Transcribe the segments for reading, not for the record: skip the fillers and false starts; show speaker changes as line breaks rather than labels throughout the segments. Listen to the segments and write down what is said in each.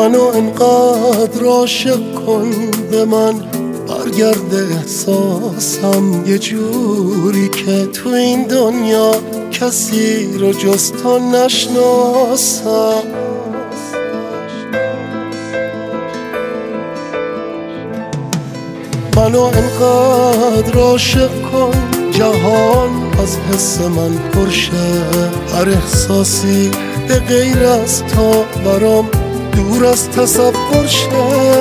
منو انقدر عاشق کن به من، برگرده احساسم یه جوری که تو این دنیا کسی رو جز تو نشناسم. منو انقدر عاشق کن جهان از حس من پرشه، هر احساسی به غیر از تو برام دور از تصور شه.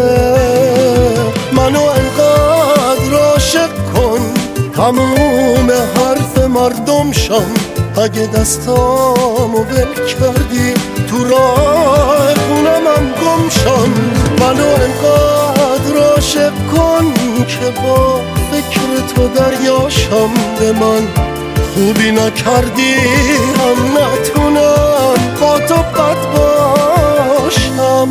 منو انقدر عاشق کن تموم حرف مردم شم، اگه دستامو ول کردی تو راه خونمم گم شم. منو انقدر عاشق کن که با فکر تو دریاشم، به من خوبی نکردی هم نتونم با تو بد باشم.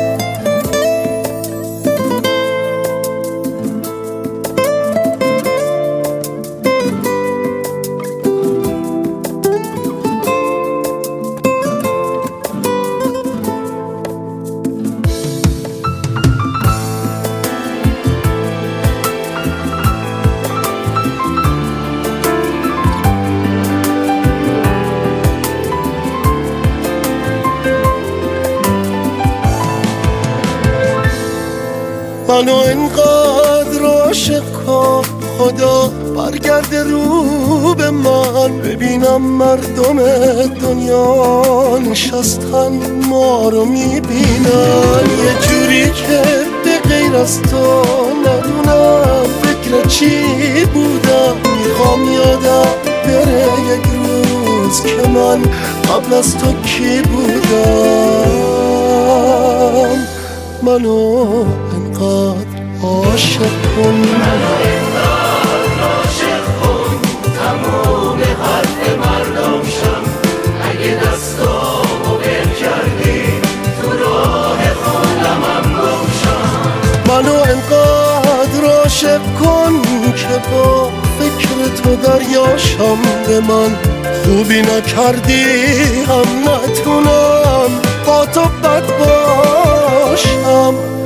منو انقدر عاشق کن خدا برگرده رو به من، ببینم مردم دنیا نشستن ما رو میبینن یه جوری که به غیر از تو ندونم فکر چی بودم. میخوام یادم بره یک روز که من قبل از تو کی بودم. منو انقدر عاشق کن،
منو انقدر عاشق کن تموم حرف مردم شم، اگه دستامو ول کردی تو راه خونمم گم شم.
منو انقدر عاشق کن که با فکر تو دریاشم، به من خوبی نکردی هم نتونم با تو بد باشم.